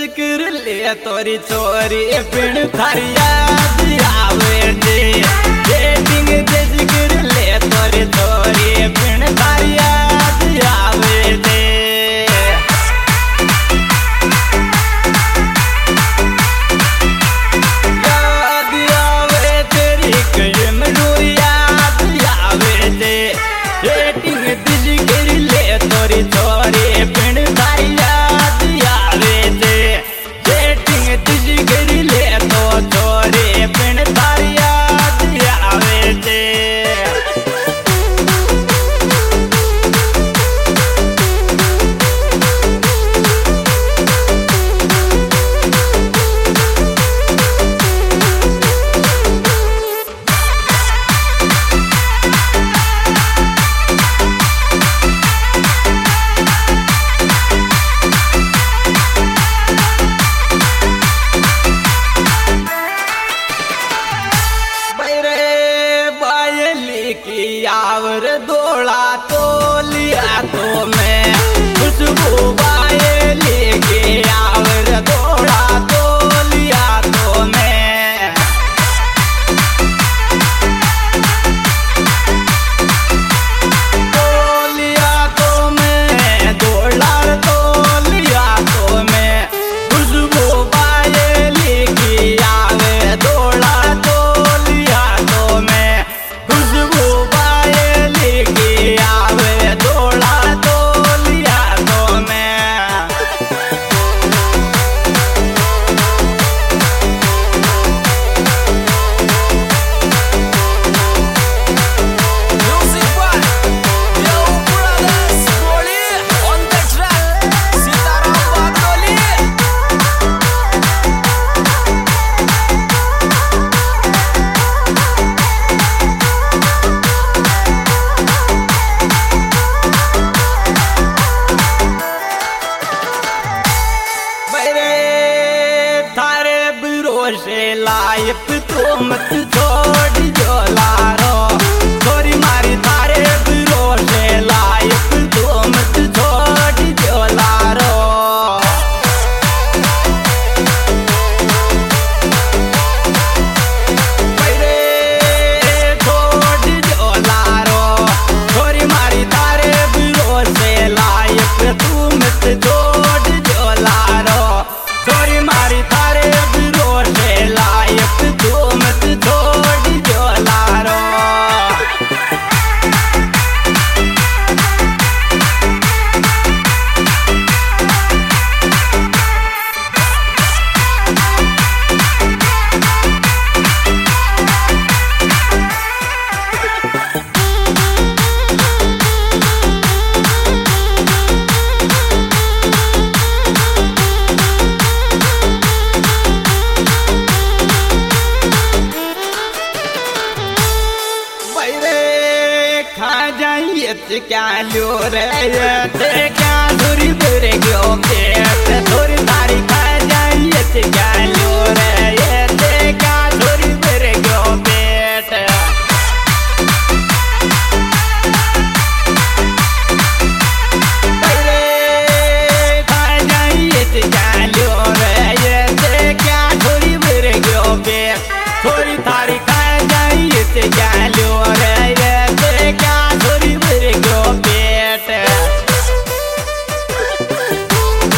जिक्र ले तोरी चोरी पिण थारी याद आवे दे डेटिंग दे जिक्र ले तोरी चोरी पिण थारी याद आवे दे याद आवे तेरी कलम नूर याद आवे दे डेटिंग दे जिक्र ले तोरी चोरी पिण थारी याद आवे दे डेटिंग दे जिक्र ले तो चोरी पिण थारी याद आवे दे की आवर दौड़ा तो लिया तो मैं खुशबू बाए लेके आवर दौड़ा तो लिया तो मैं तो लिया तो मैं दौड़ा तो लिया तो मैं खुशबू बाए लेके आवर दौड़ा तो लिया तो मैं खुशबू बाए लेके आवे दौड़ा तो लिया तो मैं Music by Yo Brothers Boli on the track Sitaram Bagoli थारे भरोसे लायक तो मत छोड़ जो लारो छोरी मारी थारे भरोसे लायक तो मत छोड़ जो लारो छोड़ जो लारो छोरी मारी थारे भरोसे लायक तू मत छोड़ जो लारो छोरी मारी थारे भरोसे लायक तू मत छोड़ जो लारो खा जाइए क्या लो रे ते क्या धुरी बुरे गयो पेट थोड़ी तारी खा जाइए क्या लो रे ते क्या धुरी बुरे गयो पेट खा जाइए क्या लो रे ते क्या धुरी बुरे गयो पेट थोड़ी तारी खा जाइए क्या लो रे क्या धुरी बुरे गयो पेट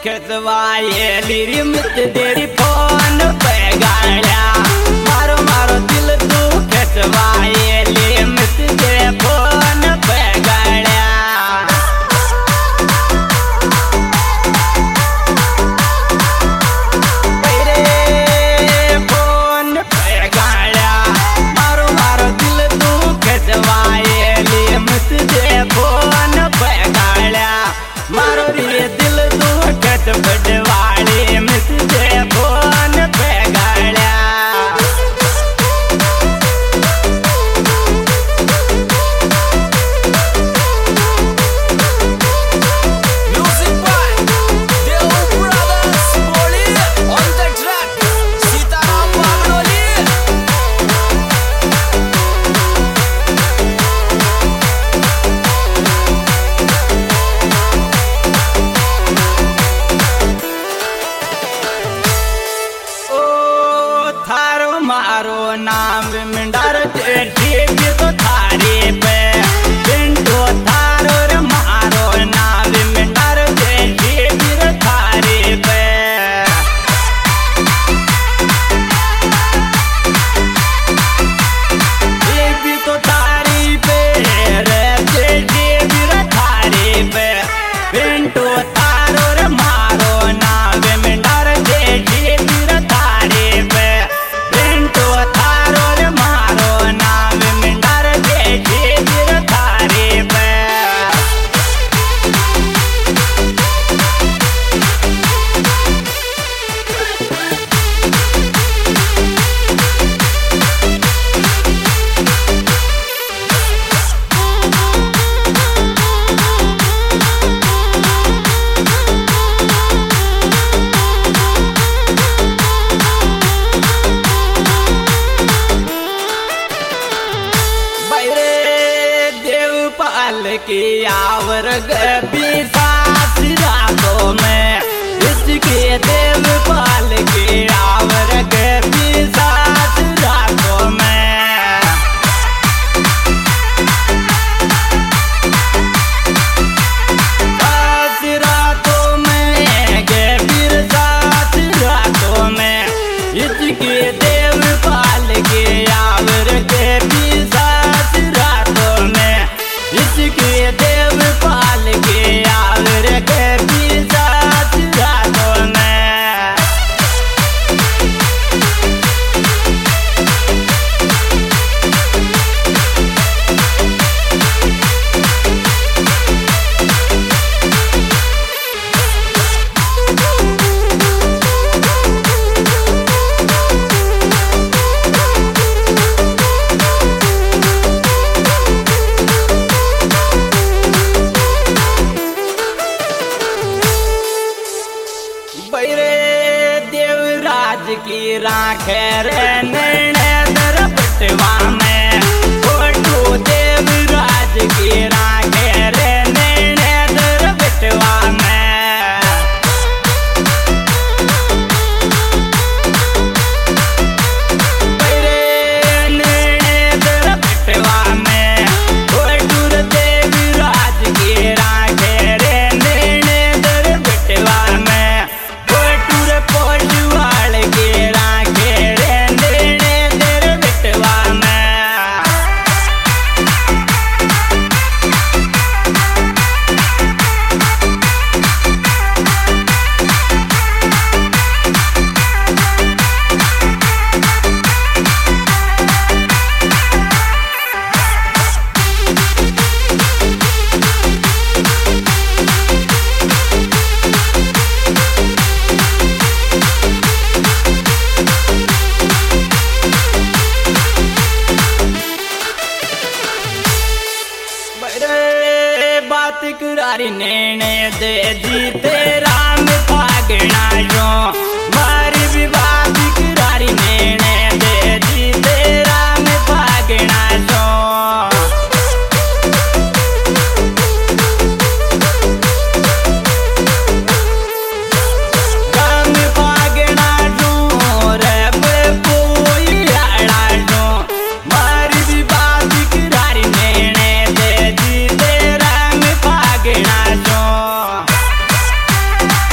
खचवाए लीरी मत देरी फोन पे गाड़ा मारो मारो दिल तू खचवाए ली मत दे फोन पे गाड़ा फोन पे गाड़ा मारो मारो दिल तू खचवाए ली मत दे फोन पे गाड़ा मारो रे दिल तू खच बड़वाड़े मत दे फोन पे गाड़ा Music by Deo Brothers Boli on the track. Sitaram Bagnoli. ओ थारो मारो नाम मिंडर ठीक तो थारे पे पिंटो थारो रे मारो नाम मिंडर ठीक तो थारे पे ये भी तो थारी पे रे ठीक तो थारे पे पिंटो थारो रे मारो नाम मिंडर ठीक तो थारे पे पिंटो थारो रे मारो नाम मिंडर ठीक तो थारे पे बैरे देवपाल की आवर गबी सास रातों में इसके देवपाल की आवर गबी सास रातों में सास रातों में गबीर सास रातों में इसके देवपाल की आवर गबी सास रातों में इसके देवपाल की आवर गबी सास रातों में बैरे देवराज की राख रे नैनेदर बटवा में फोटो देवराज की राख रे नैनेदर बटवा में बैरे नैनेदर बटवा में फोटो देवराज की राख रे नैनेदर बटवा में पोटवाल के राखे रे नेड़े दर बिटवा में बैरे बात कुरारी नैने दे जीते राम फागना जो मारी भी बात कुरारी नैने दे जीते राम फागना जो राम फागना जो रे कोई आड़ा जो मारी भी बात कुरारी नैने दे जीते राम फागना जो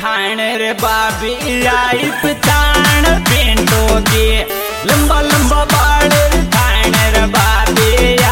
थान रे बाबी आई पहचान पिंटो की लंबा लंबा बाड़ रे थान रे बाबी